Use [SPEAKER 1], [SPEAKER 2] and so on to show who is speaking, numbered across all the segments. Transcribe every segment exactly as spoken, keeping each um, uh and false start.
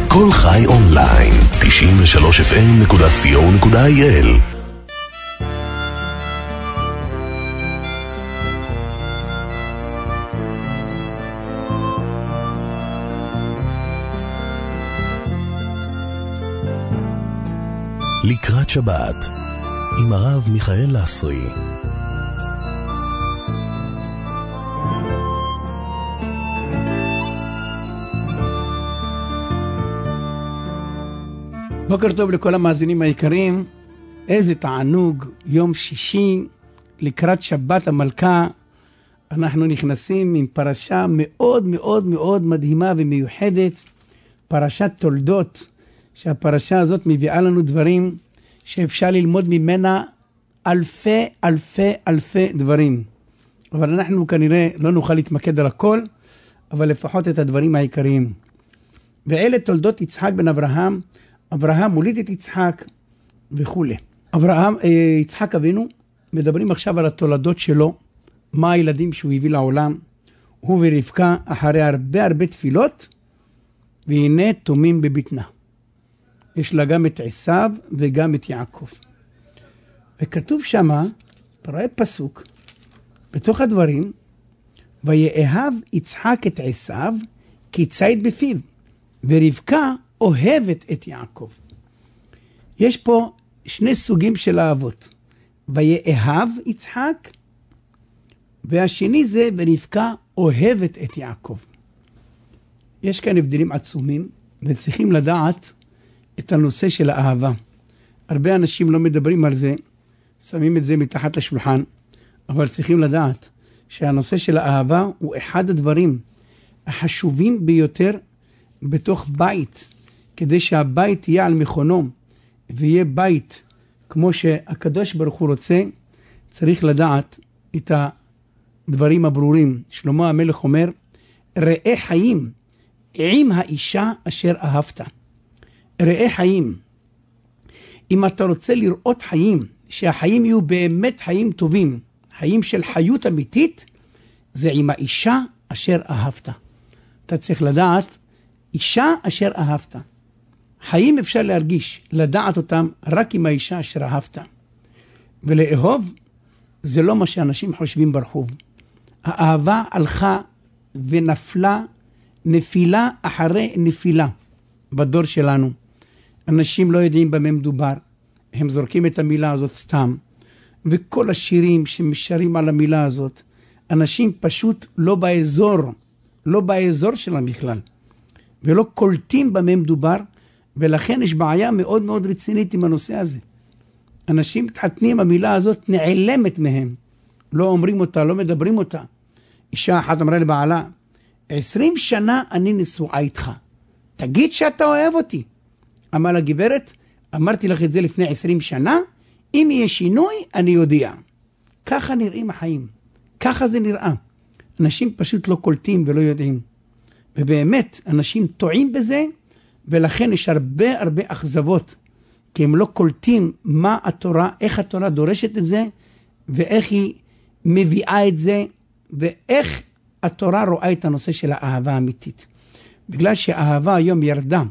[SPEAKER 1] כל חי אונליין, תשעים ושלוש אף אם נקודה סי או נקודה איי אל. לקראת שבת עם הרב מיכאל לסרי.
[SPEAKER 2] בוקר טוב לכל המאזינים היקרים. איזה תענוג, יום שישי לקראת שבת המלכה. אנחנו נכנסים עם פרשה מאוד מאוד מאוד מדהימה ומיוחדת, פרשת תולדות, שהפרשה הזאת מביאה לנו דברים שאפשר ללמוד ממנה אלפי אלפי אלפי דברים. אבל אנחנו כנראה לא נוכל להתמקד על הכל, אבל לפחות את הדברים העיקריים. ואלה תולדות יצחק בן אברהם. אברהם מוליד את יצחק וכו'. אברהם, יצחק אבינו, מדברים עכשיו על התולדות שלו, מה הילדים שהוא הביא לעולם. הוא ורבקה אחרי הרבה הרבה תפילות, והנה תומים בבטנה. יש לה גם את עשיו וגם את יעקב. וכתוב שמה, פרעי פסוק, בתוך הדברים, ויאהב יצחק את עשיו כי ציד בפיו, ורבקה אוהבת את יעקב. יש פה שני סוגים של אהבות. ויאהב יצחק, והשני זה ורבקה אוהבת את יעקב. יש כאן הבדלים עצומים, וצריכים לדעת את הנושא של האהבה. הרבה אנשים לא מדברים על זה, שמים את זה מתחת לשולחן, אבל צריכים לדעת שהנושא של האהבה הוא אחד הדברים החשובים ביותר בתוך בית, כדי שהבית יהיה על מכונו, ויהיה בית כמו שהקדוש ברוך הוא רוצה. צריך לדעת את הדברים הברורים. שלמה המלך אומר, ראה חיים עם האישה אשר אהבת. ראה חיים. אם אתה רוצה לראות חיים, שהחיים יהיו באמת חיים טובים, חיים של חיות אמיתית, זה עם האישה אשר אהבת. אתה צריך לדעת, אישה אשר אהבת. חיים אפשר להרגיש, לדעת אותם רק עם האישה אשר אהבת. ולאהוב זה לא מה שאנשים חושבים ברחוב. האהבה הלכה ונפלה, נפילה אחרי נפילה בדור שלנו. אנשים לא יודעים במה מדובר, הם זורקים את המילה הזאת סתם. וכל השירים שמשרים על המילה הזאת, אנשים פשוט לא באזור, לא באזור שלהם בכלל. ולא קולטים במה מדובר, ולכן יש בעיה מאוד מאוד רצינית עם הנושא הזה. אנשים מתחתנים, המילה הזאת נעלמת מהם. לא אומרים אותה, לא מדברים אותה. אישה אחת אמרה לבעלה, עשרים שנה אני נשואה איתך. תגיד שאתה אוהב אותי. אמרה לגברת, אמרתי לך את זה לפני עשרים שנה, אם יהיה שינוי אני יודיע. ככה נראים החיים. ככה זה נראה. אנשים פשוט לא קולטים ולא יודעים. ובאמת, אנשים טועים בזה, ולכן יש הרבה הרבה אכזבות, כי הם לא קולטים מה התורה, איך התורה דורשת את זה, ואיך היא מביאה את זה, ואיך התורה רואה את הנושא של האהבה האמיתית. בגלל שהאהבה היום ירדה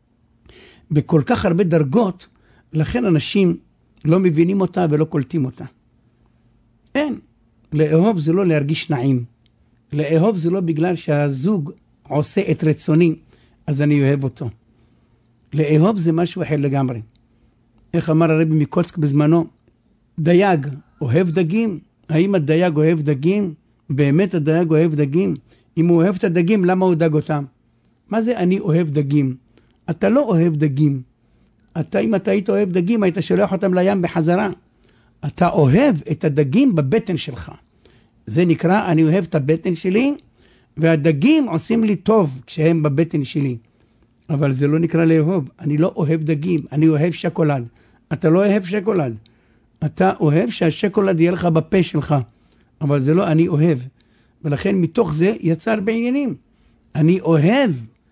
[SPEAKER 2] בכל כך הרבה דרגות, לכן אנשים לא מבינים אותה ולא קולטים אותה. אין, לאהוב זה לא להרגיש נעים. לאהוב זה לא בגלל שהזוג עושה את רצוני, אז אני אוהב אותו. לאהוב זה משהו אחר לגמרי. איך אמר הרבי מקוצק בזמנו, דייג אוהב דגים? האם הדייג אוהב דגים? באמת הדייג אוהב דגים? אם הוא אוהב את הדגים, למה הוא דג אותם? מה זה אני אוהב דגים? אתה לא אוהב דגים. אתה, אם אתה היית אוהב דגים, היית שולח אותם לים בחזרה. אתה אוהב את הדגים בבטן שלך. זה נקרא, אני אוהב את הבטן שלי, והדגים עושים לי טוב כשהם בבטן שלי. אבל זה לא נקרא לאהוב. אני לא אוהב דגים, אני אוהב שקולד. אתה לא אוהב שקולד. אתה אוהב שהשקולד יהיה לך בפה שלך. אבל זה לא אני אוהב. ולכן מתוך זה יצא הרבה עניינים. אני אוהב,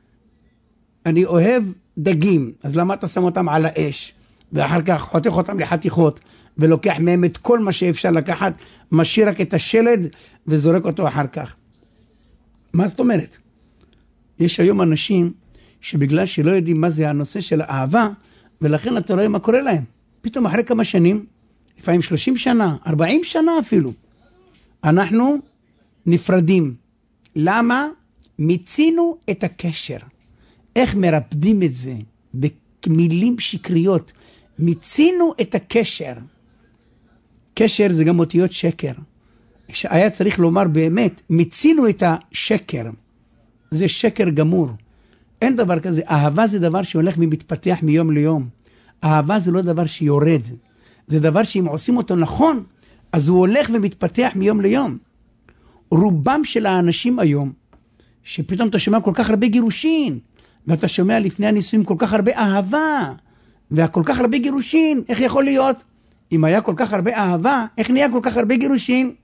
[SPEAKER 2] אני אוהב דגים. אז למה אתה שם אותם על האש? ואחר כך חותך אותם לחתיכות, ולוקח מהם את כל מה שאפשר לקחת, משאיר רק את השלד, וזורק אותו אחר כך. מה זאת אומרת? יש היום אנשים שבגלל שלא יודעים מה זה הנושא של האהבה, ולכן אתה רואה מה קורה להם. פתאום אחרי כמה שנים, לפעמים שלושים שנה, ארבעים שנה אפילו, אנחנו נפרדים. למה? מיצינו את הקשר. איך מרפדים את זה? במילים שקריות. מיצינו את הקשר. קשר זה גם אותיות שקר. היה צריך לומר באמת, מיצינו את השקר. זה שקר גמור. אין דבר כזה. אהבה זה דבר שהולך ומתפתח מיום ליום. אהבה זה לא דבר שיורד. זה דבר שאם עושים אותו נכון, אז הוא הולך ומתפתח מיום ליום. רובם של האנשים היום, שפתאום אתה שומע כל כך הרבה גירושין, ואתה שומע לפני הנישואים כל כך הרבה אהבה, וכל כך הרבה גירושין, איך יכול להיות? אם היה כל כך הרבה אהבה, איך נהיה כל כך הרבה גירושין?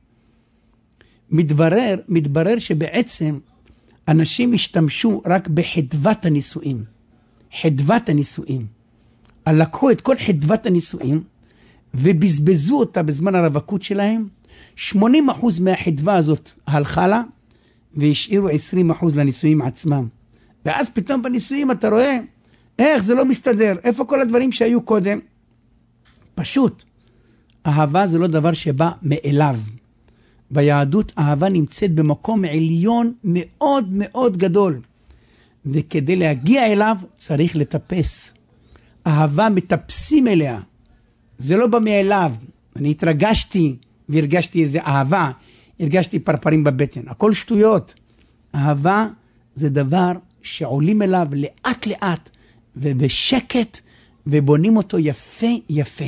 [SPEAKER 2] מתברר, מתברר שבעצם אנשים השתמשו רק בחדוות הנישואים. חדוות הנישואים. לקחו את כל חדוות הנישואים, ובזבזו אותה בזמן הרווקות שלהם. שמונים אחוז מהחדווה הזאת הלכה לה, והשאירו עשרים אחוז לנישואים עצמם. ואז פתאום בנישואים אתה רואה, איך זה לא מסתדר, איפה כל הדברים שהיו קודם? פשוט, אהבה זה לא דבר שבא מאליו. ביהדות אהבה נמצאת במקום עליון מאוד מאוד גדול. וכדי להגיע אליו צריך לטפס. אהבה מטפסים אליה. זה לא בא מאליו. אני התרגשתי והרגשתי איזה אהבה. הרגשתי פרפרים בבטן. הכל שטויות. אהבה זה דבר שעולים אליו לאט לאט ובשקט ובונים אותו יפה יפה.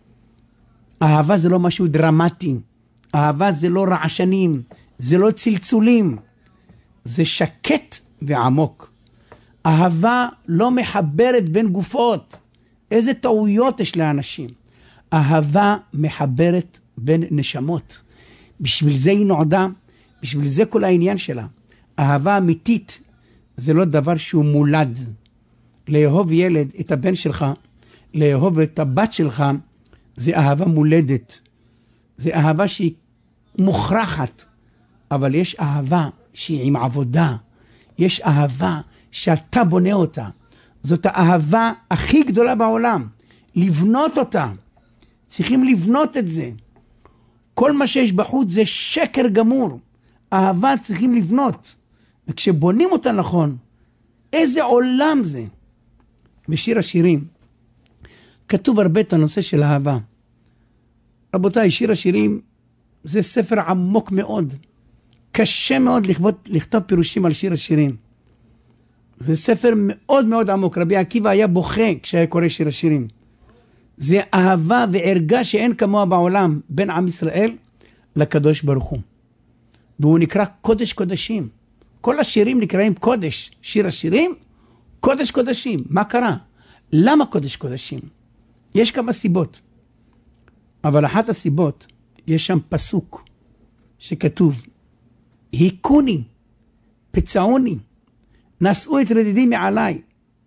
[SPEAKER 2] אהבה זה לא משהו דרמטי. אהבה זה לא רעשנים. זה לא צלצולים. זה שקט ועמוק. אהבה לא מחברת בין גופות. איזה טעויות יש לאנשים. אהבה מחברת בין נשמות. בשביל זה היא נועדה, בשביל זה כל העניין שלה. אהבה אמיתית זה לא דבר שהוא מולד. לאהוב ילד, את הבן שלך, לאהוב את הבת שלך, זה אהבה מולדת. זה אהבה שהיא מוכרחת. אבל יש אהבה שהיא עם עבודה. יש אהבה שאתה בונה אותה. זאת האהבה הכי גדולה בעולם. לבנות אותה. צריכים לבנות את זה. כל מה שיש בחוץ זה שקר גמור. אהבה צריכים לבנות. וכשבונים אותה נכון, איזה עולם זה. בשיר השירים, כתוב הרבה את הנושא של אהבה. רבותיי, שיר השירים זה ספר עמוק מאוד. קשה מאוד לכתוב, לכתוב פירושים על שיר השירים. זה ספר מאוד מאוד עמוק. רבי עקיבא היה בוכה כשהיה קורא שיר השירים. זה אהבה וערגה שאין כמוה בעולם בין עם ישראל לקדוש ברוך הוא. והוא נקרא קודש קודשים. כל השירים נקראים קודש. שיר השירים, קודש קודשים. מה קרה? למה קודש קודשים? יש כמה סיבות. אבל אחת הסיבות, יש שם פסוק שכתוב, היכוני, פצעוני, נשאו את רדידי מעליי.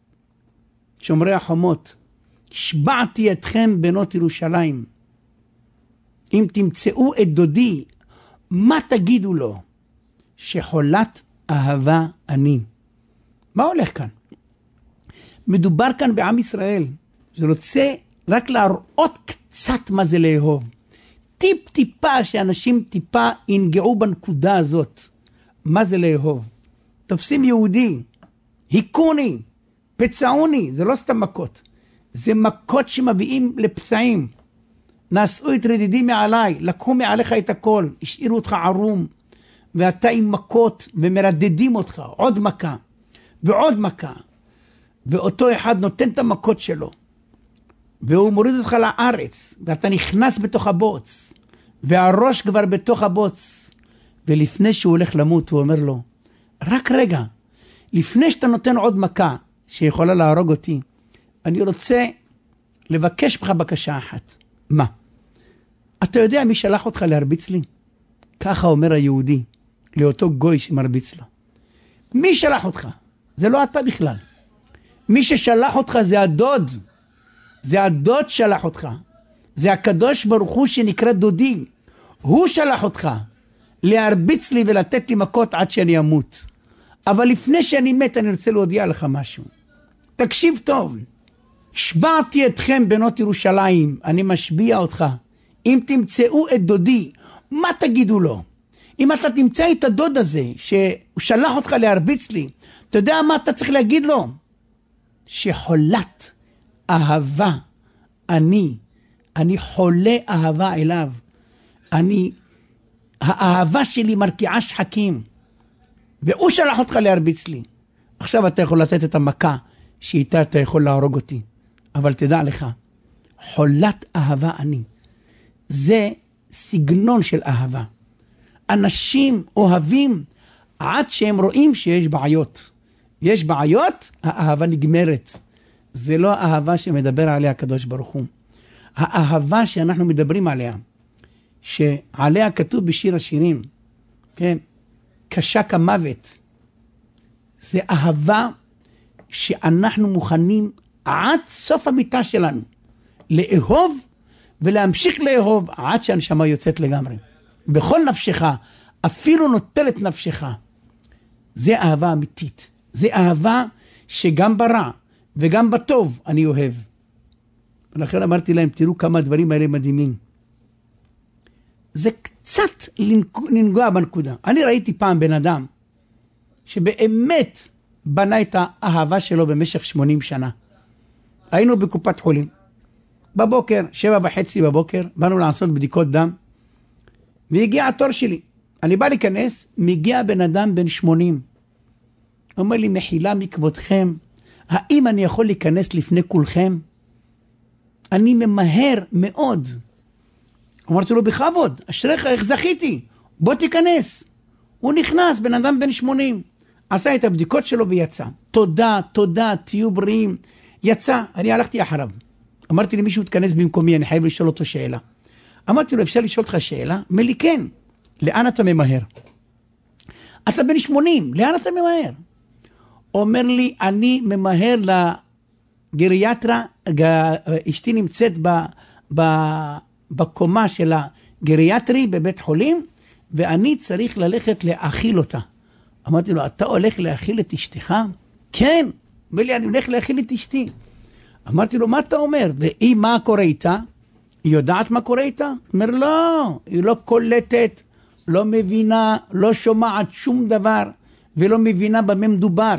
[SPEAKER 2] שומרי החומות, שבעתי אתכם בנות ירושלים. אם תמצאו את דודי, מה תגידו לו? שחולת אהבה אני. מה הולך כאן? מדובר כאן בעם ישראל, שרוצה רק להראות קצת מה זה לאהוב. טיפ טיפה שאנשים טיפה ינגעו בנקודה הזאת. מה זה לאהוב? תופסים יהודי, היכוני, פצעוני, זה לא סתם מכות. זה מכות שמביאים לפצעים. נשאו את רדידי מעליי, לקחו מעליך את הכל, השאירו אותך ערום, ואתה עם מכות ומרדדים אותך, עוד מכה, ועוד מכה. ואותו אחד נותן את המכות שלו, והוא מוריד אותך לארץ, ואתה נכנס בתוך הבוץ, והראש כבר בתוך הבוץ, ולפני שהוא הולך למות, הוא אומר לו, רק רגע, לפני שאתה נותן עוד מכה, שיכולה להרוג אותי, אני רוצה לבקש בך בקשה אחת. מה? אתה יודע מי שלח אותך להרביץ לי? ככה אומר היהודי, לאותו גוי שמרביץ לו. מי שלח אותך? זה לא אתה בכלל. מי ששלח אותך זה הדוד. זה הדוד שלח אותך. זה הקדוש ברוך הוא שנקרא דודי. הוא שלח אותך להרביץ לי ולתת לי מכות עד שאני אמות. אבל לפני שאני מת אני רוצה להודיע לך משהו. תקשיב טוב. שבעתי אתכם בנות ירושלים, אני משביע אותך. אם תמצאו את דודי, מה תגידו לו? אם אתה תמצא את הדוד הזה, שהוא שלח אותך להרביץ לי, אתה יודע מה אתה צריך להגיד לו? שחולת אהבה, אני, אני חולה אהבה אליו. אני, האהבה שלי מרקיעה שחקים. והוא שלח אותך להרביץ לי. עכשיו אתה יכול לתת את המכה, שאיתה אתה יכול להרוג אותי. אבל תדע לך, חולת אהבה אני. זה סגנון של אהבה. אנשים אוהבים עד שהם רואים שיש בעיות. יש בעיות, האהבה נגמרת. זה לא האהבה שמדבר עליה הקדוש ברוך הוא. האהבה שאנחנו מדברים עליה, שעליה כתוב בשיר השירים, כן, קשה כמוות. זה אהבה שאנחנו מוכנים עד סוף המיטה שלנו לאהוב ולהמשיך לאהוב עד שהנשמה יוצאת לגמרי. בכל נפשך, אפילו נוטלת נפשך. זה אהבה אמיתית. זה אהבה שגם ברע וגם בטוב אני אוהב. ולכן אמרתי להם, תראו כמה דברים האלה מדהימים. זה קצת לנגוע בנקודה. אני ראיתי פעם בן אדם שבאמת בנה את האהבה שלו במשך שמונים שנה. היינו בקופת חולים. בבוקר, שבע וחצי בבוקר, באנו לעשות בדיקות דם, והגיע התור שלי. אני בא להיכנס, מגיע בן אדם בן שמונים. אומר לי, מחילה מכבודכם, האם אני יכול להיכנס לפני כולכם? אני ממהר מאוד. אמרתי לו, בכבוד, אשריך, איך זכיתי? בוא תיכנס. הוא נכנס, בן אדם בן שמונים. עשה את הבדיקות שלו ויצא. תודה, תודה, תהיו בריאים. יצא, אני הלכתי אחריו. אמרתי לי, מישהו תכנס במקומי, אני חייב לשאול אותו שאלה. אמרתי לו, אפשר לשאול אותך שאלה? מלי, כן. לאן אתה ממהר? אתה בן שמונים, לאן אתה ממהר? אומר לי, אני ממהר לגריאטרה, אשתי נמצאת ב, ב, בקומה של הגריאטרי בבית חולים, ואני צריך ללכת להאכיל אותה. אמרתי לו, אתה הולך להאכיל את אשתך? כן. אומר לי, אני הולך להאכיל את אשתי. אמרתי לו, מה אתה אומר? והיא, מה קורה איתה? היא יודעת מה קורה איתה? אומר, לא, היא לא קולטת, לא מבינה, לא שומעת שום דבר, ולא מבינה במה מדובר.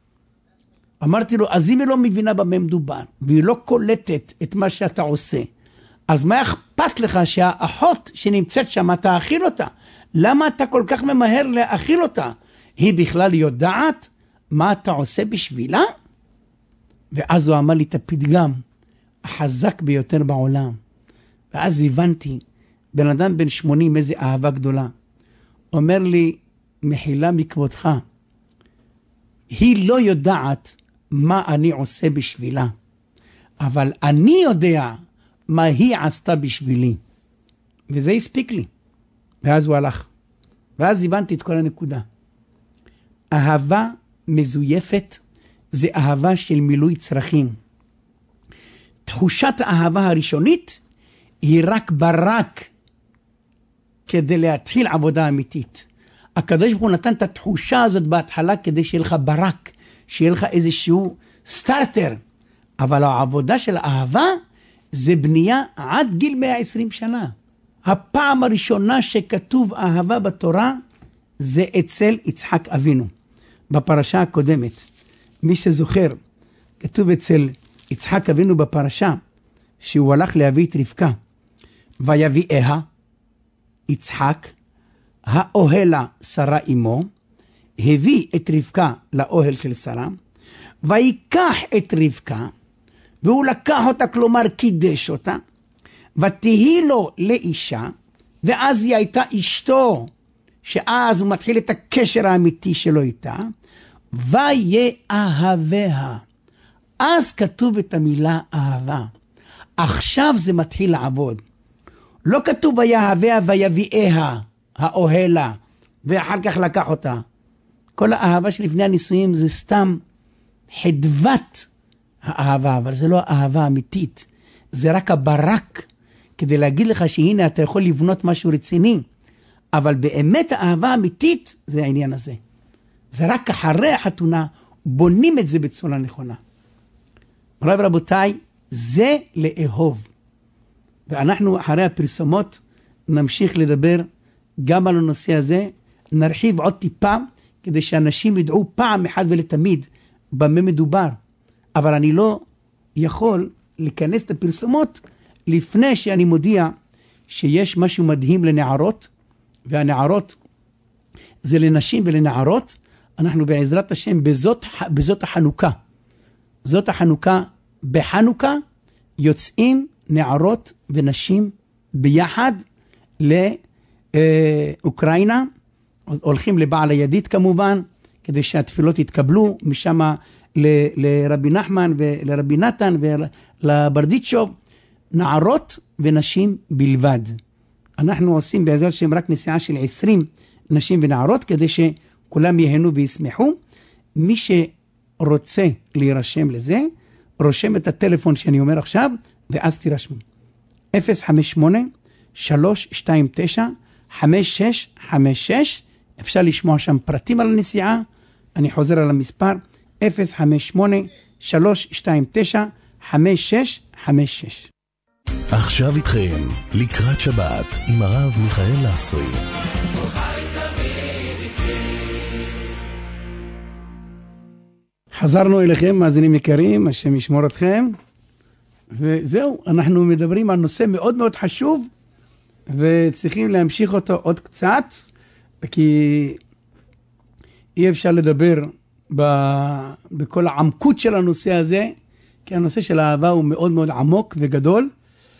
[SPEAKER 2] אמרתי לו, אז אם היא לא מבינה במה מדובר, והיא לא קולטת את מה שאתה עושה, אז מה אכפת לך שהאחות שנמצאת שם, אתה אכיל אותה? למה אתה כל כך ממהר להאכיל אותה? היא בכלל יודעת מה אתה עושה בשבילה? ואז הוא אמר לי את הפתגם החזק ביותר בעולם. ואז הבנתי, בן אדם בן שמונים, איזה אהבה גדולה. אומר לי, מחילה מכבודך, היא לא יודעת מה אני עושה בשבילה, אבל אני יודע מה היא עשתה בשבילי. וזה הספיק לי. ואז הוא הלך. ואז הבנתי את כל הנקודה. אהבה מזויפת זה אהבה של מילוי צרכים. תחושת האהבה הראשונית היא רק ברק כדי להתחיל עבודה אמיתית. הקדוש ברוך הוא נתן את התחושה הזאת בהתחלה כדי שיהיה לך ברק, שיהיה לך איזשהו סטארטר. אבל העבודה של האהבה זה בנייה עד גיל מאה ועשרים שנה. הפעם הראשונה שכתוב אהבה בתורה זה אצל יצחק אבינו. בפרשה הקודמת, מי שזוכר, כתוב אצל יצחק אבינו בפרשה, שהוא הלך להביא את רבקה, ויביאיה יצחק, האוהלה שרה אמו, הביא את רבקה לאוהל של שרה, ויקח את רבקה, והוא לקח אותה, כלומר קידש אותה, ותהי לו לאישה, ואז היא הייתה אשתו, שאז הוא מתחיל את הקשר האמיתי שלו איתה, ויאהביה. אז כתוב את המילה אהבה. עכשיו זה מתחיל לעבוד. לא כתוב ויאהביה ויביאיה, האוהלה, ואחר כך לקח אותה. כל האהבה שלפני הנישואים זה סתם חדוות האהבה, אבל זה לא אהבה אמיתית. זה רק הברק, כדי להגיד לך שהנה אתה יכול לבנות משהו רציני. אבל באמת האהבה האמיתית זה העניין הזה. זה רק אחרי החתונה בונים את זה בצורה נכונה. רב רבותיי, זה לאהוב. ואנחנו אחרי הפרסומות נמשיך לדבר גם על הנושא הזה, נרחיב עוד טיפה, כדי שאנשים ידעו פעם אחת ולתמיד במה מדובר. אבל אני לא יכול להיכנס את הפרסומות לפני שאני מודיע שיש משהו מדהים לנערות, והנערות זה לנשים ולנערות. אנחנו בעזרת השם בזאת, בזאת החנוכה. זאת החנוכה, בחנוכה יוצאים נערות ונשים ביחד לאוקראינה, הולכים לבעל הידית כמובן, כדי שהתפילות יתקבלו, משם ל- לרבי נחמן ולרבי נתן ולברדיצ'וב, נערות ונשים בלבד. אנחנו עושים בעזרת השם רק נסיעה של עשרים נשים ונערות, כדי שכולם יהנו וישמחו. מי שרוצה להירשם לזה, רושם את הטלפון שאני אומר עכשיו, ואז תירשמו. אפס חמש שמונה שלוש שתיים תשע חמש שש חמש שש, אפשר לשמוע שם פרטים על הנסיעה. אני חוזר על המספר, אפס חמש שמונה שלוש שתיים תשע חמש שש חמש שש.
[SPEAKER 1] עכשיו איתכם, לקראת שבת, עם הרב מיכאל לסרי.
[SPEAKER 2] חזרנו אליכם, מאזינים יקרים, השם ישמור אתכם. וזהו, אנחנו מדברים על נושא מאוד מאוד חשוב, וצריכים להמשיך אותו עוד קצת, כי אי אפשר לדבר ב... בכל העמקות של הנושא הזה, כי הנושא של האהבה הוא מאוד מאוד עמוק וגדול.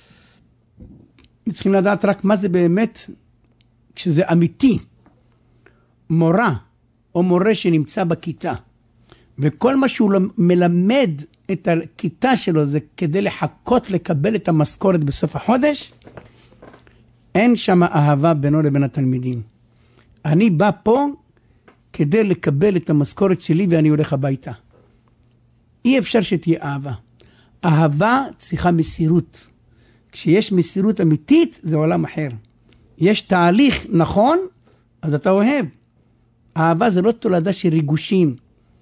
[SPEAKER 2] צריכים לדעת רק מה זה באמת, כשזה אמיתי. מורה או מורה שנמצא בכיתה, וכל מה שהוא מלמד את הכיתה שלו זה כדי לחכות לקבל את המשכורת בסוף החודש, אין שם אהבה בינו לבין התלמידים. אני בא פה כדי לקבל את המשכורת שלי ואני הולך הביתה. אי אפשר שתהיה אהבה. אהבה צריכה מסירות. כשיש מסירות אמיתית זה עולם אחר. יש תהליך נכון, אז אתה אוהב. אהבה זה לא תולדה של ריגושים.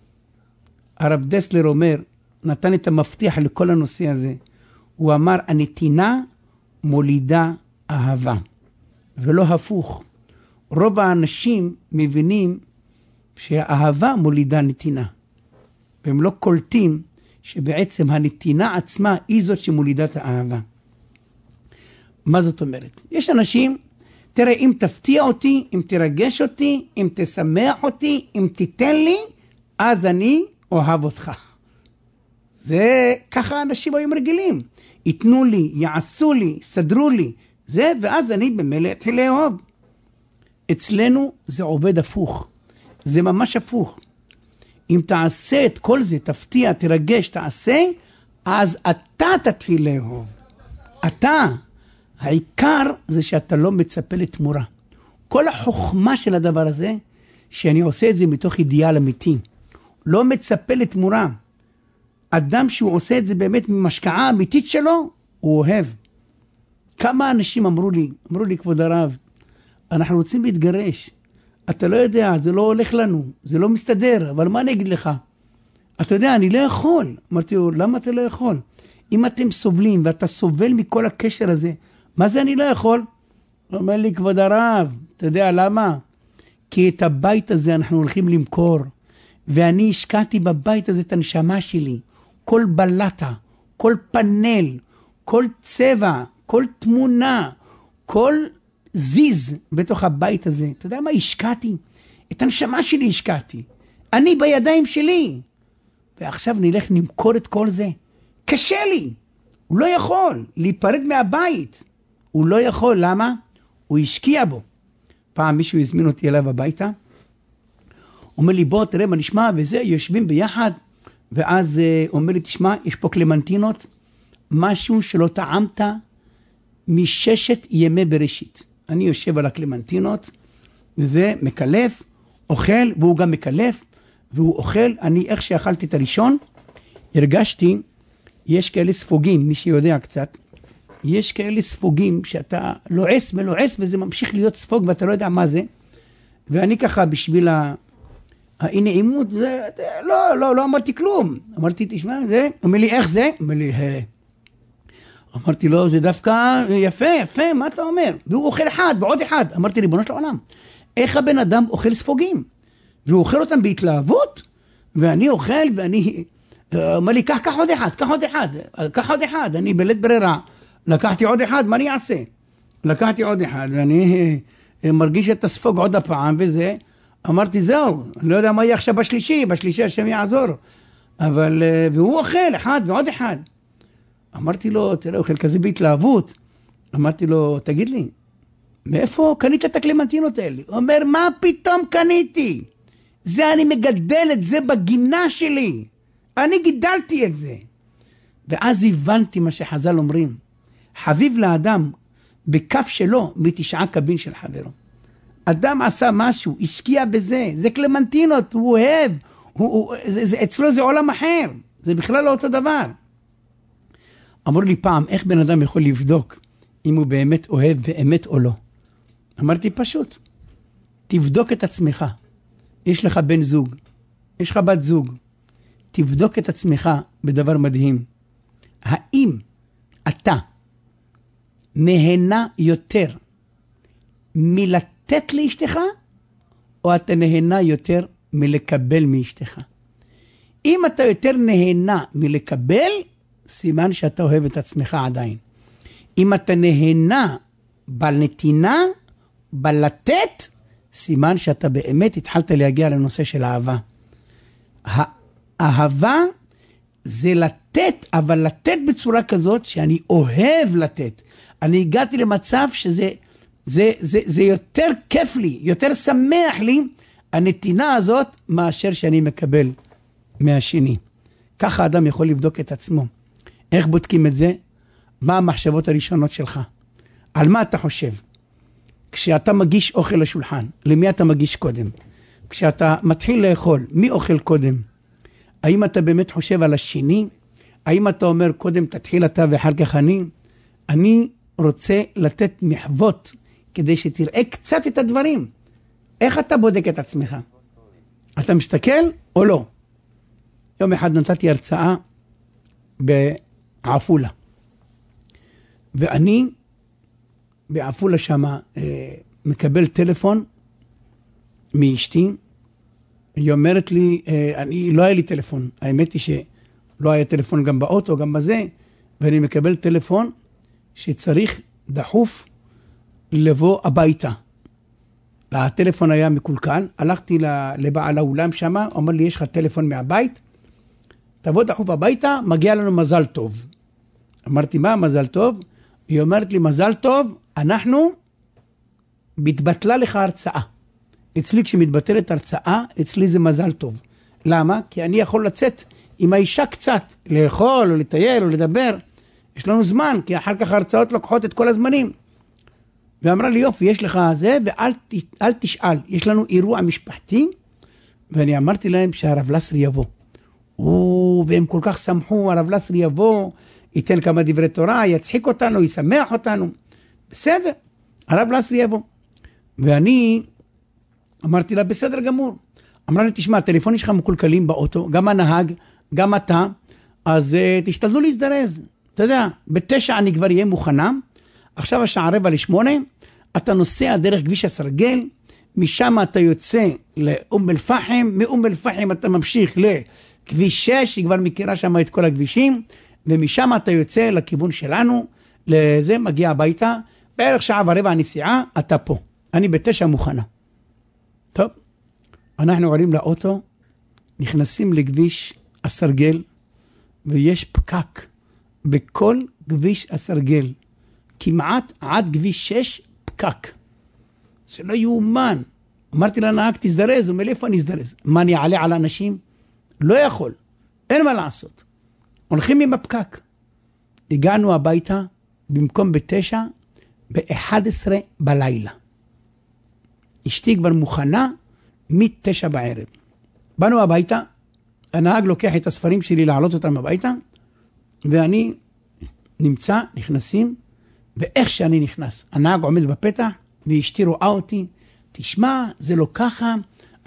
[SPEAKER 2] הרב דסלר אומר, נתן את המפתח לכל הנושא הזה. הוא אמר, הנתינה מולידה אהבה, ולא הפוך. רוב האנשים מבינים שהאהבה מולידה נתינה, והם לא קולטים שבעצם הנתינה עצמה היא זאת שמולידה את האהבה. מה זאת אומרת? יש אנשים, תראה, אם תפתיע אותי, אם תרגש אותי, אם תשמח אותי, אם תיתן לי, אז אני אוהב אותך. זה ככה אנשים היום רגילים. ייתנו לי, יעשו לי, סדרו לי, זה, ואז אני במילא אתחיל לאהוב. אצלנו זה עובד הפוך. זה ממש הפוך. אם תעשה את כל זה, תפתיע, תרגש, תעשה, אז אתה תתחיל לאהוב. אתה. העיקר זה שאתה לא מצפה לתמורה. כל החוכמה של הדבר הזה, שאני עושה את זה מתוך אידיאל אמיתי. לא מצפה לתמורה. אדם שהוא עושה את זה באמת ממשקעה אמיתית שלו, הוא אוהב. כמה אנשים אמרו לי, אמרו לי, כבוד הרב, אנחנו רוצים להתגרש. אתה לא יודע, זה לא הולך לנו, זה לא מסתדר, אבל מה אני אגיד לך? אתה יודע, אני לא יכול. אמרתי לו, למה אתה לא יכול? אם אתם סובלים ואתה סובל מכל הקשר הזה, מה זה אני לא יכול? הוא אומר לי, כבוד הרב, אתה יודע למה? כי את הבית הזה אנחנו הולכים למכור, ואני השקעתי בבית הזה את הנשמה שלי. כל בלטה, כל פאנל, כל צבע, כל תמונה, כל זיז בתוך הבית הזה. אתה יודע מה השקעתי? את הנשמה שלי השקעתי. אני בידיים שלי. ועכשיו נלך נמכור את כל זה. קשה לי. הוא לא יכול להיפרד מהבית. הוא לא יכול. למה? הוא השקיע בו. פעם מישהו הזמין אותי אליו הביתה. אומר לי, בוא תראה מה נשמע וזה, יושבים ביחד. ואז אומר לי, תשמע, יש פה קלמנטינות, משהו שלא טעמת מששת ימי בראשית. אני יושב על הקלמנטינות, וזה מקלף, אוכל, והוא גם מקלף, והוא אוכל. אני, איך שאכלתי את הראשון, הרגשתי, יש כאלה ספוגים, מי שיודע קצת, יש כאלה ספוגים שאתה לועס מלועס, וזה ממשיך להיות ספוג, ואתה לא יודע מה זה. ואני ככה, בשביל ה... האי נעימות, זה, לא, לא, לא אמרתי כלום. אמרתי, תשמע, זה, אומר לי, איך זה? אומר לי, אה. אמרתי לו, זה דווקא יפה, יפה, מה אתה אומר? והוא אוכל אחד ועוד אחד. אמרתי, ריבונו של עולם, איך הבן אדם אוכל ספוגים? והוא אוכל אותם בהתלהבות, ואני אוכל, ואני... אמר לי, קח, קח עוד אחד, קח עוד אחד, קח עוד אחד. אני בלית ברירה, לקחתי עוד אחד, מה אני אעשה? לקחתי עוד אחד, ואני מרגיש את הספוג עוד הפעם, וזה... אמרתי, זהו, אני לא יודע מה יהיה עכשיו בשלישי, בשלישי השם יעזור. אבל, והוא אוכל אחד ועוד אחד. אמרתי לו, תראה, אוכל כזה בהתלהבות. אמרתי לו, תגיד לי, מאיפה קנית את הקלמנטינות האלה? הוא אומר, מה פתאום קניתי? זה אני מגדל את זה בגינה שלי. אני גידלתי את זה. ואז הבנתי מה שחז"ל אומרים. חביב לאדם בכף שלו מתשעה קבין של חברו. אדם עשה משהו, השקיע בזה, זה קלמנטינות, הוא אוהב, הוא, הוא, זה, זה, אצלו זה עולם אחר, זה בכלל לא אותו דבר. אמרו לי פעם, איך בן אדם יכול לבדוק אם הוא באמת אוהב באמת או לא? אמרתי פשוט, תבדוק את עצמך, יש לך בן זוג, יש לך בת זוג, תבדוק את עצמך בדבר מדהים. האם אתה נהנה יותר מלתת לאשתך, או אתה נהנה יותר מלקבל מאשתך? אם אתה יותר נהנה מלקבל, סימן שאתה אוהב את עצמך עדיין. אם אתה נהנה בנתינה, בלתת, סימן שאתה באמת התחלת להגיע לנושא של אהבה. האהבה זה לתת, אבל לתת בצורה כזאת שאני אוהב לתת. אני הגעתי למצב שזה זה, זה, זה יותר כיף לי, יותר שמח לי, הנתינה הזאת, מאשר שאני מקבל מהשני. ככה האדם יכול לבדוק את עצמו. איך בודקים את זה? מה המחשבות הראשונות שלך? על מה אתה חושב? כשאתה מגיש אוכל לשולחן, למי אתה מגיש קודם? כשאתה מתחיל לאכול, מי אוכל קודם? האם אתה באמת חושב על השני? האם אתה אומר קודם תתחיל אתה ואחר כך אני? אני רוצה לתת מחוות כדי שתראה קצת את הדברים. איך אתה בודק את עצמך? אתה מסתכל או לא? יום אחד נתתי הרצאה בעפולה. ואני בעפולה שמה אה, מקבל טלפון מאשתי. היא אומרת לי, אה, אני, לא היה לי טלפון. האמת היא שלא היה טלפון גם באוטו, גם בזה. ואני מקבל טלפון שצריך דחוף לבוא הביתה. הטלפון היה מקולקל, הלכתי לבעל האולם שם, אומר לי, יש לך טלפון מהבית? תבוא דחוף הביתה, מגיע לנו מזל טוב. אמרתי, מה מזל טוב? היא אומרת לי, מזל טוב, אנחנו, מתבטלה לך הרצאה. אצלי כשמתבטלת הרצאה, אצלי זה מזל טוב. למה? כי אני יכול לצאת עם האישה קצת, לאכול או לטייל או לדבר. יש לנו זמן, כי אחר כך ההרצאות לוקחות את כל הזמנים. ואמרה לי, יופי, יש לך זה, ואל אל תשאל, יש לנו אירוע משפחתי, ואני אמרתי להם שהרב לסרי יבוא. או, והם כל כך שמחו, הרב לסרי יבוא, ייתן כמה דברי תורה, יצחיק אותנו, ישמח אותנו. בסדר, הרב לסרי יבוא. ואני אמרתי לה, בסדר גמור. אמרה לי, תשמע, הטלפונים שלך מקולקלים באוטו, גם הנהג, גם אתה, אז uh, תשתדלו להזדרז. אתה יודע, בתשע אני כבר אהיה מוכנה, עכשיו השעה רבע לשמונה, אתה נוסע דרך כביש הסרגל, משם אתה יוצא לאום אל פחם, מאום אל פחם אתה ממשיך לכביש שש, היא כבר מכירה שם את כל הכבישים, ומשם אתה יוצא לכיוון שלנו, לזה מגיע הביתה, בערך שעה ורבע הנסיעה, אתה פה. אני בתשע מוכנה. טוב, אנחנו עולים לאוטו, נכנסים לכביש הסרגל, ויש פקק בכל כביש הסרגל. כמעט עד כביש שש פקק. זה לא יאומן. אמרתי לנהג, תזדרז, הוא אומר, איפה אני אזדרז? מה, אני אעלה על אנשים? לא יכול. אין מה לעשות. הולכים עם הפקק. הגענו הביתה, במקום בתשע, ב-אחת עשרה בלילה. אשתי כבר מוכנה, מתשע בערב. באנו הביתה, הנהג לוקח את הספרים שלי לעלות אותם הביתה, ואני נמצא, נכנסים, ואיך שאני נכנס, הנהג עומד בפתח, ואשתי רואה אותי, תשמע, זה לא ככה,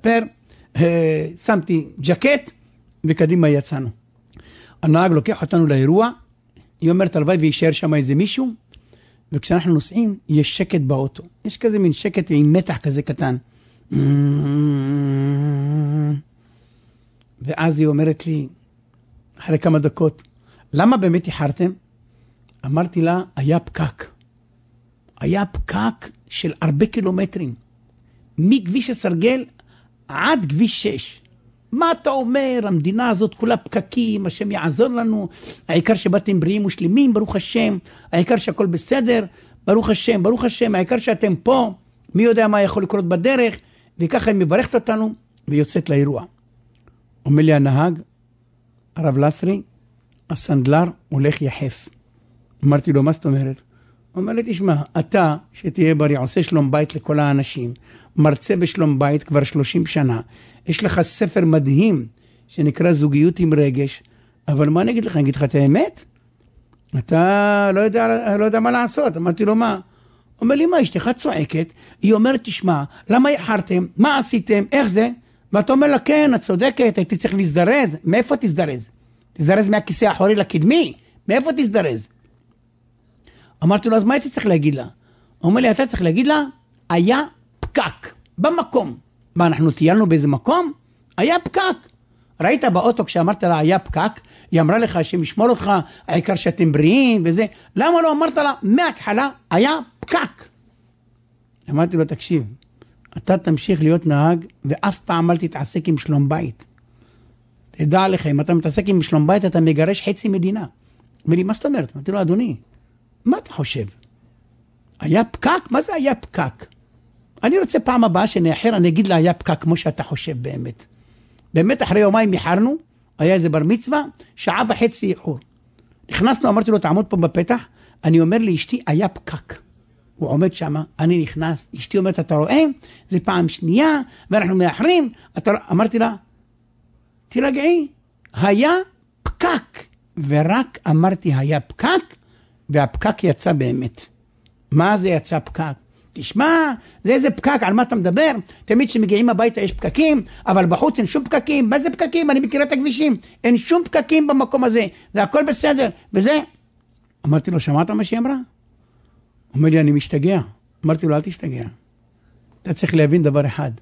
[SPEAKER 2] מספר, שמתי ג'קט, וקדימה יצאנו. הנהג לוקח אותנו לאירוע, היא אומרת הלוואי וישאר שם איזה מישהו, וכשאנחנו נוסעים, יש שקט באוטו. יש כזה מין שקט עם מתח כזה קטן. ואז היא אומרת לי, אחרי כמה דקות, למה באמת איחרתם? אמרתי לה, היה פקק. היה פקק של הרבה קילומטרים. מכביש הסרגל עד כביש שש. מה אתה אומר? המדינה הזאת כולה פקקים, השם יעזור לנו. העיקר שבאתם בריאים ושלימים, ברוך השם. העיקר שהכל בסדר, ברוך השם, ברוך השם. העיקר שאתם פה, מי יודע מה יכול לקרות בדרך. וככה היא מברכת אותנו ויוצאת לאירוע. אומר לי הנהג, הרב לסרי, הסנדלר הולך יחף. אמרתי לו, מה זאת אומרת? אומר לי, תשמע, אתה שתהיה בריא, עושה שלום בית לכל האנשים, מרצה בשלום בית כבר שלושים שנה, יש לך ספר מדהים שנקרא זוגיות עם רגש, אבל מה אני אגיד לך? אני אגיד לך את האמת? אתה לא יודע, לא יודע מה לעשות. אמרתי לו, מה? אומר לי, מה, אשתך צועקת? היא אומרת, תשמע, למה איחרתם? מה עשיתם? איך זה? ואתה אומר לה, כן, את צודקת, הייתי צריך להזדרז. מאיפה תזדרז? תזדרז מהכיסא האחורי לקדמי? מאיפה תזדרז? אמרתי לו, אז מה הייתי צריך להגיד לה? הוא אומר לי, אתה צריך להגיד לה, היה פקק, במקום. מה, אנחנו טיילנו באיזה מקום? היה פקק. ראית באוטו כשאמרת לה, היה פקק, היא אמרה לך שמשמור אותך, העיקר שאתם בריאים וזה. למה לא אמרת לה, מההתחלה היה פקק? אמרתי לו, תקשיב, אתה תמשיך להיות נהג, ואף פעם אל תתעסק עם שלום בית. תדע לך, אם אתה מתעסק עם שלום בית, אתה מגרש חצי מדינה. אומר לי, מה זאת אומרת? אמרתי לו, אדוני, מה אתה חושב? היה פקק? מה זה היה פקק? אני רוצה פעם הבאה שנאחר, אני אגיד לה, היה פקק כמו שאתה חושב באמת. באמת אחרי יומיים איחרנו, היה איזה בר מצווה, שעה וחצי איחור. נכנסנו, אמרתי לו, תעמוד פה בפתח, אני אומר לאשתי, היה פקק. הוא עומד שם, אני נכנס, אשתי אומרת, אתה רואה? זה פעם שנייה, ואנחנו מאחרים. אתה... אמרתי לה, תרגעי, היה פקק. ורק אמרתי, היה פקק, והפקק יצא באמת. מה זה יצא פקק? תשמע, זה איזה פקק, על מה אתה מדבר? תמיד שמגיעים הביתה יש פקקים, אבל בחוץ אין שום פקקים. מה זה פקקים? אני מכירה את הכבישים. אין שום פקקים במקום הזה, והכל בסדר. וזה, אמרתי לו, שמעת מה שהיא אמרה? הוא אומר לי, אני משתגע. אמרתי לו, אל תשתגע. אתה צריך להבין דבר אחד.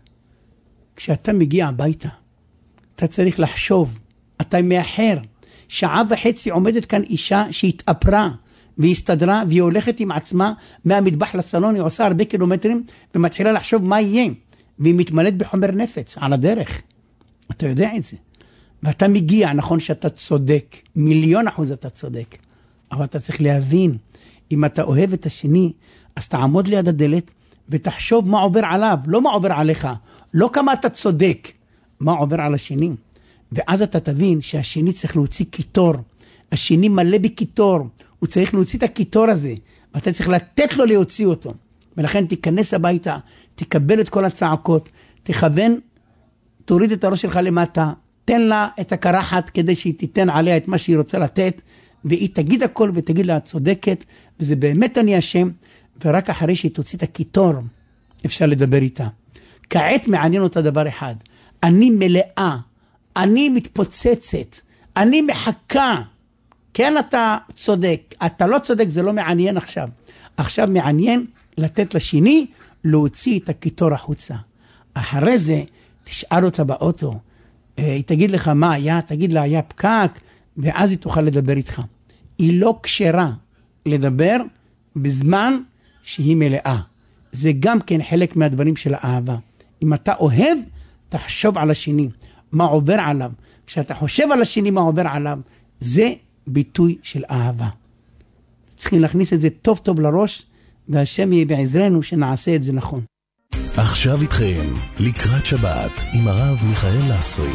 [SPEAKER 2] כשאתה מגיע הביתה, אתה צריך לחשוב, אתה מאחר. שעה וחצי עומדת כאן אישה שהתאפרה, והיא הסתדרה, והיא הולכת עם עצמה מהמטבח לסלון, היא עושה הרבה קילומטרים, ומתחילה לחשוב מה יהיה, והיא מתמלאת בחומר נפץ על הדרך. אתה יודע את זה. ואתה מגיע, נכון שאתה צודק, מיליון אחוז אתה צודק, אבל אתה צריך להבין, אם אתה אוהב את השני, אז תעמוד ליד הדלת, ותחשוב מה עובר עליו, לא מה עובר עליך, לא כמה אתה צודק, מה עובר על השני. ואז אתה תבין שהשני צריך להוציא קיטור, השני מלא בקיטור, הוא צריך להוציא את הקיטור הזה, ואתה צריך לתת לו להוציא אותו. ולכן תיכנס הביתה, תקבל את כל הצעקות, תכוון, תוריד את הראש שלך למטה, תן לה את הקרחת כדי שהיא תיתן עליה את מה שהיא רוצה לתת, והיא תגיד הכל ותגיד לה, את צודקת, וזה באמת אני אשם, ורק אחרי שהיא תוציא את הקיטור, אפשר לדבר איתה. כעת מעניין אותה דבר אחד, אני מלאה, אני מתפוצצת, אני מחכה, כן אתה צודק, אתה לא צודק, זה לא מעניין עכשיו. עכשיו מעניין לתת לשני, להוציא את הקיטור החוצה. אחרי זה, תשאל אותה באוטו, היא תגיד לך מה היה, תגיד לה היה פקק, ואז היא תוכל לדבר איתך. היא לא קשרה לדבר בזמן שהיא מלאה. זה גם כן חלק מהדברים של האהבה. אם אתה אוהב, תחשוב על השני, מה עובר עליו. כשאתה חושב על השני מה עובר עליו, זה ביטוי של אהבה. צריכים להכניס את זה טוב טוב לראש, והשם יהיה בעזרנו שנעשה את זה נכון.
[SPEAKER 1] עכשיו איתכם, לקראת שבת, עם הרב מיכאל לסרי.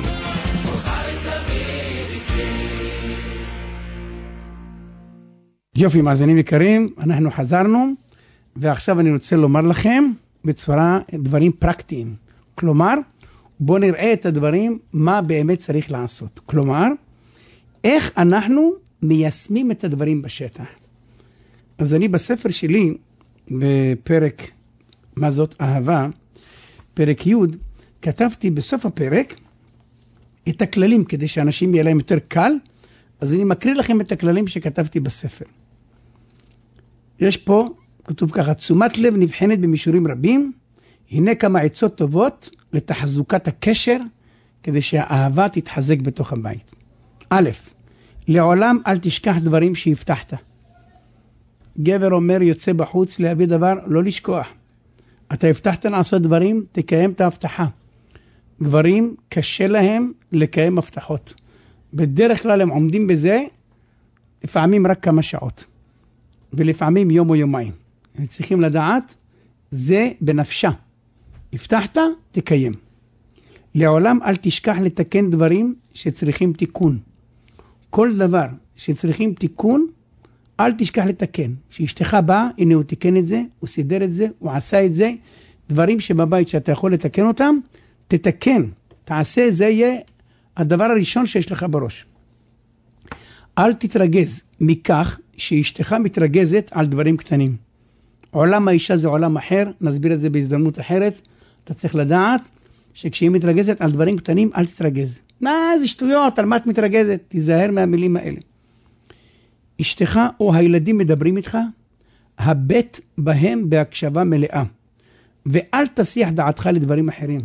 [SPEAKER 2] יופי, מאזינים יקרים, אנחנו חזרנו, ועכשיו אני רוצה לומר לכם בצורה דברים פרקטיים. כלומר, בואו נראה את הדברים, מה באמת צריך לעשות. כלומר, איך אנחנו מיישמים את הדברים בשטח. אז אני בספר שלי, בפרק מה זאת אהבה, פרק י', כתבתי בסוף הפרק את הכללים, כדי שאנשים יהיה להם יותר קל, אז אני מקריא לכם את הכללים שכתבתי בספר. יש פה, כתוב ככה, תשומת לב נבחנת במישורים רבים, הנה כמה עצות טובות לתחזוקת הקשר, כדי שהאהבה תתחזק בתוך הבית. א', לעולם אל תשכח דברים שהבטחת. גבר אומר יוצא בחוץ להביא דבר, לא לשכוח. אתה הבטחת לעשות דברים, תקיים את ההבטחה. גברים קשה להם לקיים הבטחות. בדרך כלל הם עומדים בזה, לפעמים רק כמה שעות. ולפעמים יום או יומיים. הם צריכים לדעת, זה בנפשה. הבטחת, תקיים. לעולם אל תשכח לתקן דברים שצריכים תיקון. כל דבר שצריכים תיקון, אל תשכח לתקן. שאשתך באה, הנה הוא תיקן את זה, הוא סידר את זה, הוא עשה את זה. דברים שבבית שאתה יכול לתקן אותם, תתקן. תעשה, זה יהיה הדבר הראשון שיש לך בראש. אל תתרגז מכך שאשתך מתרגזת על דברים קטנים. עולם האישה זה עולם אחר, נסביר את זה בהזדמנות אחרת. אתה צריך לדעת שכשהיא מתרגזת על דברים קטנים, אל תתרגז. מה, זה שטויות, על מה את מתרגזת? תיזהר מהמילים האלה. אשתך או הילדים מדברים איתך, הבט בהם בהקשבה מלאה, ואל תסיח דעתך לדברים אחרים.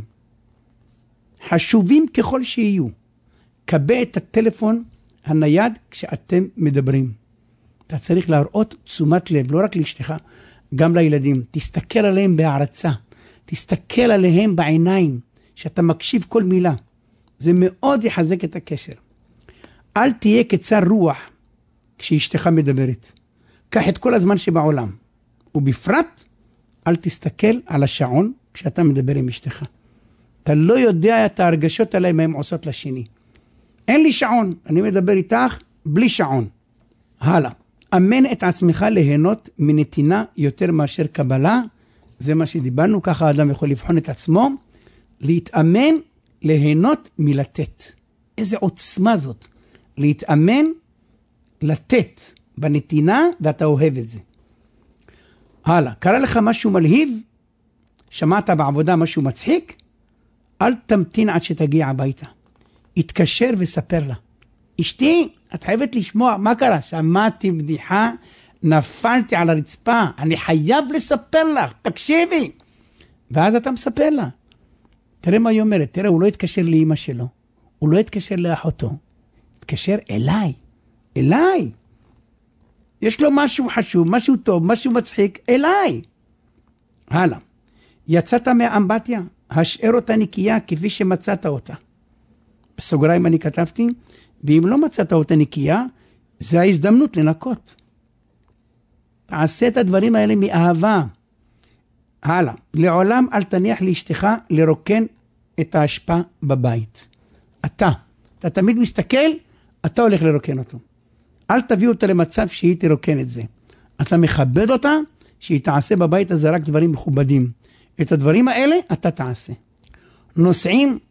[SPEAKER 2] חשובים ככל שיהיו, קבע את הטלפון הנייד כשאתם מדברים. אתה צריך להראות תשומת לב, לא רק לאשתך, גם לילדים. תסתכל עליהם בהערצה, תסתכל עליהם בעיניים, שאתה מקשיב כל מילה. זה מאוד יחזק את הקשר. אל תהיה קצר רוח כשאשתך מדברת. קח את כל הזמן שבעולם. ובפרט, אל תסתכל על השעון כשאתה מדבר עם אשתך. אתה לא יודע את ההרגשות עליהם מה הם עושות לשני. אין לי שעון, אני מדבר איתך בלי שעון. הלאה. אמן את עצמך ליהנות מנתינה יותר מאשר קבלה. זה מה שדיברנו, ככה האדם יכול לבחון את עצמו. להתאמן, ליהנות מלתת. איזה עוצמה זאת. להתאמן, לתת בנתינה, ואתה אוהב את זה. הלאה. קרא לך משהו מלהיב? שמעת בעבודה משהו מצחיק? אל תמתין עד שתגיע הביתה. התקשר וספר לה. אשתי, את חייבת לשמוע, מה קרה? שמעתי בדיחה, נפלתי על הרצפה, אני חייב לספר לך, תקשיבי. ואז אתה מספר לה. תראה מה היא אומרת, תראה, הוא לא התקשר לאמא שלו, הוא לא התקשר לאחותו, התקשר אליי, אליי. יש לו משהו חשוב, משהו טוב, משהו מצחיק, אליי. הלאה. יצאת מהאמבטיה, השאר אותה נקייה כפי שמצאת אותה. בסוגריים אני כתבתי, ואם לא מצאת אותה נקייה, זה ההזדמנות לנקות. תעשה את הדברים האלה מאהבה. הלאה. לעולם אל תניח לאשתך לרוקן את ההשפע בבית. אתה. אתה תמיד מסתכל, אתה הולך לרוקן אותו. אל תביא אותה למצב שהיא תרוקן את זה. אתה מכבד אותה, שהיא תעשה בבית הזה רק דברים מכובדים. את הדברים האלה אתה תעשה. נוסעים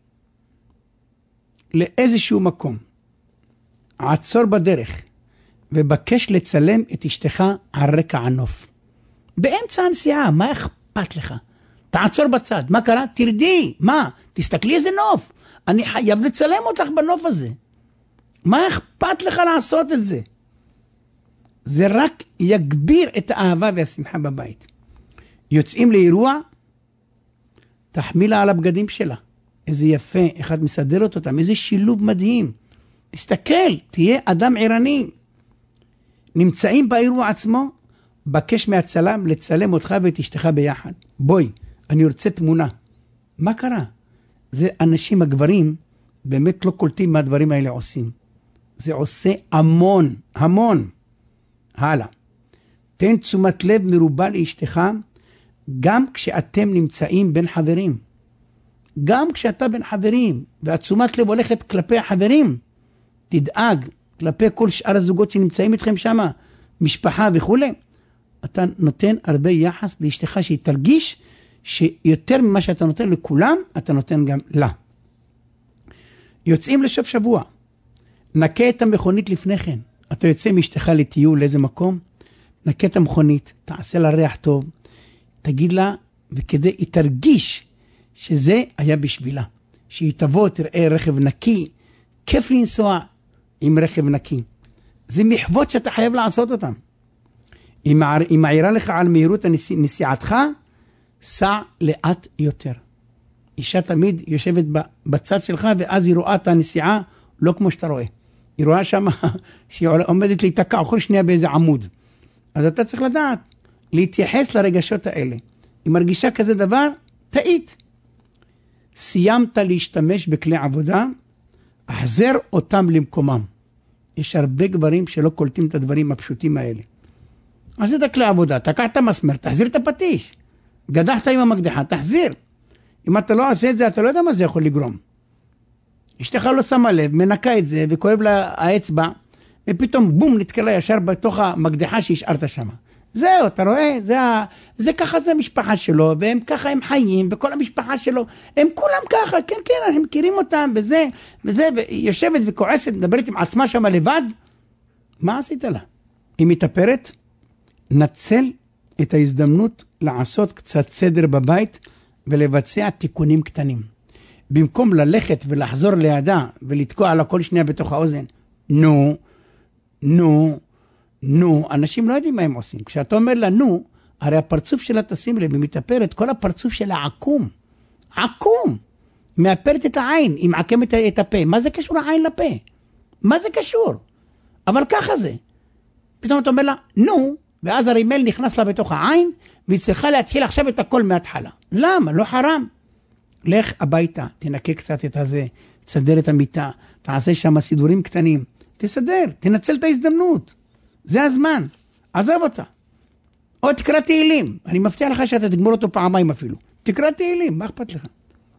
[SPEAKER 2] לאיזשהו מקום. עצור בדרך, ובקש לצלם את אשתך על רקע הנוף. באמצע הנסיעה, מה אכפת לך? תעצור בצד, מה קרה? תרדי, מה? תסתכלי איזה נוף. אני חייב לצלם אותך בנוף הזה. מה אכפת לך לעשות את זה? זה רק יגביר את האהבה והשמחה בבית. יוצאים לאירוע, תחמילה על הבגדים שלה. איזה יפה, אחד מסדר אותם, איזה שילוב מדהים. תסתכל, תהיה אדם עירני. נמצאים באירוע עצמו, בקש מהצלם לצלם אותך ואת אשתך ביחד. בואי, אני רוצה תמונה. מה קרה? זה אנשים הגברים באמת לא קולטים מה הדברים האלה עושים. זה עושה המון, המון. הלאה. תן תשומת לב מרובה לאשתך, גם כשאתם נמצאים בין חברים. גם כשאתה בין חברים, והתשומת לב הולכת כלפי החברים, תדאג כלפי כל שאר הזוגות שנמצאים איתכם שם, משפחה וכו'. אתה נותן הרבה יחס לאשתך שהיא תרגיש שיותר ממה שאתה נותן לכולם, אתה נותן גם לה. יוצאים לשוף שבוע. נקה את המכונית לפני כן. אתה יוצא מאשתך לטיול לאיזה מקום, נקה את המכונית, תעשה לה ריח טוב, תגיד לה, וכדי היא תרגיש שזה היה בשבילה. שהיא תבוא, תראה רכב נקי, כיף לנסוע עם רכב נקי. זה מחוות שאתה חייב לעשות אותם. היא מעירה לך על מהירות נסיעתך, סע לאט יותר. אישה תמיד יושבת בצד שלך, ואז היא רואה את הנסיעה לא כמו שאתה רואה. היא רואה שם שהיא עומדת להתקע כל שנייה באיזה עמוד. אז אתה צריך לדעת, להתייחס לרגשות האלה. היא מרגישה כזה דבר, תאית. סיימת להשתמש בכלי עבודה, החזר אותם למקומם. יש הרבה גברים שלא קולטים את הדברים הפשוטים האלה. אז זה כלי עבודה, תקע את המסמר, תחזיר את הפטיש. גדחת עם המקדחה, תחזיר. אם אתה לא עושה את זה, אתה לא יודע מה זה יכול לגרום. אשתך לא שמה לב, מנקה את זה, וכואב לה האצבע, ופתאום בום, נתקלה ישר בתוך המקדחה שהשארת שם. זהו, אתה רואה? זה, זה ככה זה המשפחה שלו, והם ככה הם חיים, וכל המשפחה שלו, הם כולם ככה, כן, כן, אנחנו מכירים אותם, וזה, וזה, ויושבת וכועסת, מדברת עם עצמה שם לבד. מה עשית לה? היא מתאפרת, נצל את ההזדמנות לעשות קצת סדר בבית, ולבצע תיקונים קטנים. במקום ללכת ולחזור לידה, ולתקוע לה כל שנייה בתוך האוזן, נו, נו, נו, אנשים לא יודעים מה הם עושים. כשאתה אומר לה נו, הרי הפרצוף שלה תשים לב, היא מתאפרת, כל הפרצוף שלה עקום. עקום. מאפרת את העין, היא מעקמת את הפה. מה זה קשור העין לפה? מה זה קשור? אבל ככה זה. פתאום אתה אומר לה נו, ואז הרימל נכנס לה בתוך העין, והיא צריכה להתחיל עכשיו את הכל מההתחלה. למה? לא חרם. לך הביתה, תנקה קצת את הזה, תסדר את המיטה, תעשה שם סידורים קטנים, תסדר, תנצל את ההזדמנות. זה הזמן, עזב אותה. או תקרא תהילים, אני מבטיח לך שאתה תגמור אותו פעמיים אפילו. תקרא תהילים, מה אכפת לך?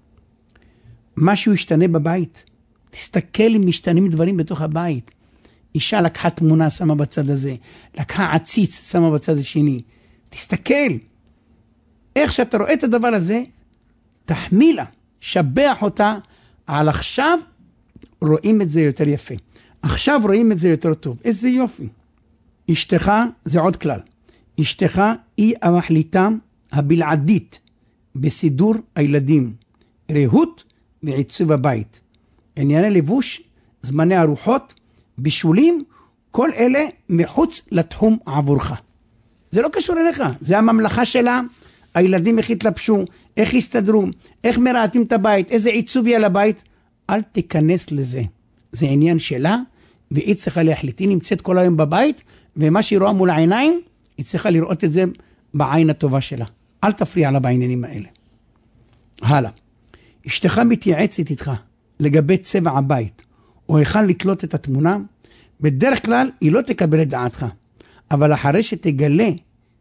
[SPEAKER 2] משהו ישתנה בבית. תסתכל אם משתנים דברים בתוך הבית. אישה לקחה תמונה, שמה בצד הזה. לקחה עציץ, שמה בצד השני. תסתכל. איך שאתה רואה את הדבר הזה, תחמילה, שבח אותה, על עכשיו רואים את זה יותר יפה. עכשיו רואים את זה יותר טוב. איזה יופי. אשתך, זה עוד כלל. אשתך היא המחליטה הבלעדית בסידור הילדים, ריהוט ועיצוב הבית. ענייני לבוש, זמני ארוחות, בישולים, כל אלה מחוץ לתחום עבורך. זה לא קשור אליך, זה הממלכה שלה, הילדים איך יתלבשו, איך יסתדרו, איך מרעתים את הבית, איזה עיצוב יהיה לבית, אל תיכנס לזה. זה עניין שלה, והיא צריכה להחליט. היא נמצאת כל היום בבית, ומה שהיא רואה מול העיניים, היא צריכה לראות את זה בעין הטובה שלה. אל תפריע לה בעניינים האלה. הלאה. אשתך מתייעצת איתך לגבי צבע הבית, או היכן לתלות את התמונה, בדרך כלל היא לא תקבל את דעתך. אבל אחרי שתגלה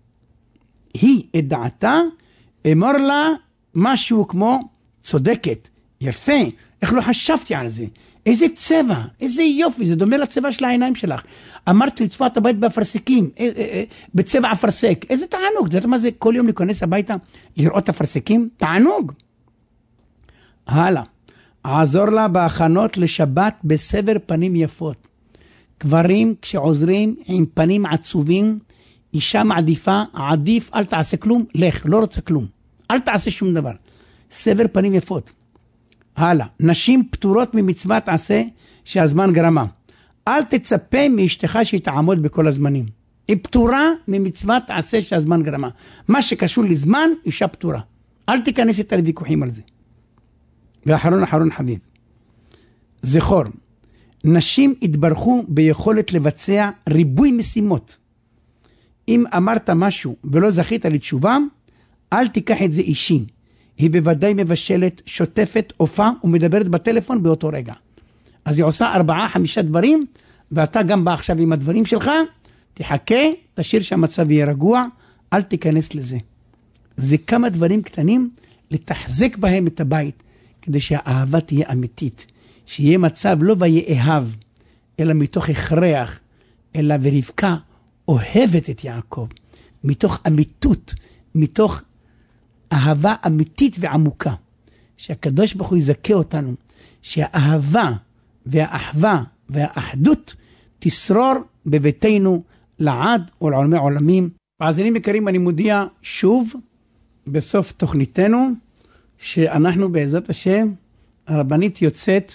[SPEAKER 2] היא את דעתה, אמר לה משהו כמו צודקת, יפה, איך לא חשבתי על זה, איזה צבע, איזה יופי, זה דומה לצבע של העיניים שלך. אמרת לצבוע את הבית באפרסקים, בצבע אפרסק, איזה תענוג, אתה יודע מה זה כל יום להיכנס הביתה, לראות את אפרסקים? תענוג. הלאה, עזור לה בהכנות לשבת בסבר פנים יפות. גברים כשעוזרים עם פנים עצובים, אישה מעדיפה, עדיף, אל תעשה כלום, לך, לא רוצה כלום. אל תעשה שום דבר. סבר פנים יפות. הלאה, נשים פטורות ממצוות עשה שהזמן גרמה. אל תצפה מאשתך שהיא תעמוד בכל הזמנים. היא פטורה ממצוות עשה שהזמן גרמה. מה שקשור לזמן, אישה פטורה. אל תיכנס את הוויכוחים על זה. ואחרון אחרון חביב. זכור, נשים התברכו ביכולת לבצע ריבוי משימות. אם אמרת משהו ולא זכית לתשובה, אל תיקח את זה אישי. היא בוודאי מבשלת, שוטפת, הופעה ומדברת בטלפון באותו רגע. אז היא עושה ארבעה, חמישה דברים, ואתה גם בא עכשיו עם הדברים שלך, תחכה, תשאיר שהמצב יהיה רגוע, אל תיכנס לזה. זה כמה דברים קטנים, לתחזק בהם את הבית, כדי שהאהבה תהיה אמיתית, שיהיה מצב לא ויאהב, אלא מתוך הכרח, אלא ורבקה אוהבת את יעקב, מתוך אמיתות, מתוך אהבה אמיתית ועמוקה, שהקדוש ברוך הוא יזכה אותנו, שהאהבה והאחווה והאחדות תשרור בביתנו לעד ולעולמי עולמים. מאזינים יקרים, אני מודיע שוב בסוף תוכניתנו, שאנחנו בעזרת השם, הרבנית יוצאת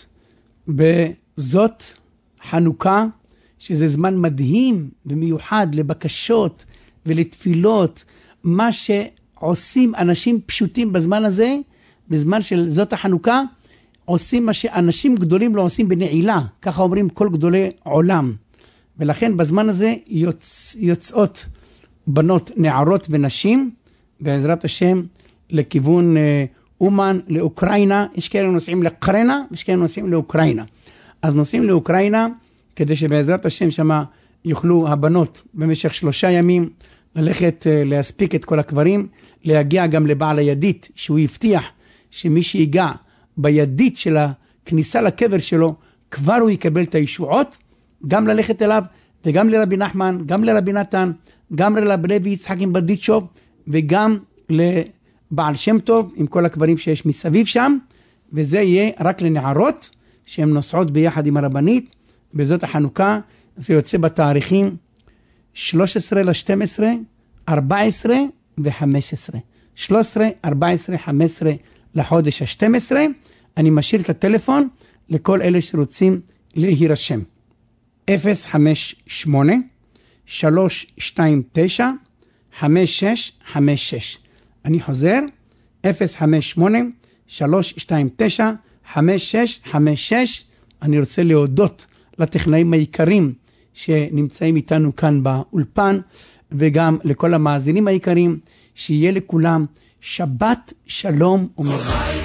[SPEAKER 2] בזאת חנוכה, שזה זמן מדהים ומיוחד לבקשות ולתפילות, מה שעושים אנשים פשוטים בזמן הזה, בזמן של זאת החנוכה, עושים מה שאנשים גדולים לא עושים בנעילה, ככה אומרים כל גדולי עולם. ולכן בזמן הזה יוצ... יוצאות בנות, נערות ונשים, בעזרת השם, לכיוון אה, אומן, לאוקראינה, יש כאלה נוסעים לקרנה, יש כאלה נוסעים לאוקראינה. אז נוסעים לאוקראינה, כדי שבעזרת השם שמה יוכלו הבנות במשך שלושה ימים, ללכת אה, להספיק את כל הקברים, להגיע גם לבעל הידית, שהוא יבטיח שמי שיגע בידית של הכניסה לקבר שלו, כבר הוא יקבל את הישועות, גם ללכת אליו, וגם לרבי נחמן, גם לרבי נתן, גם לרבי לוי יצחק עם ברדיצ'וב, וגם לבעל שם טוב, עם כל הקברים שיש מסביב שם, וזה יהיה רק לנערות, שהן נוסעות ביחד עם הרבנית, בזאת החנוכה, זה יוצא בתאריכים שלושה עשר לשתים עשרה, ארבע עשרה וחמש עשרה. שלוש עשרה, ארבע עשרה, חמש עשרה לחודש ה-שתים עשרה, אני משאיר את הטלפון לכל אלה שרוצים להירשם. אפס חמש שמונה, שלוש שתיים תשע, חמש שש חמש שש. אני חוזר, אפס חמש שמונה, שלוש שתיים תשע, חמש שש חמש שש. אני רוצה להודות לטכנאים העיקרים שנמצאים איתנו כאן באולפן, וגם לכל המאזינים העיקרים, שיהיה לכולם שבת שלום ומבורך.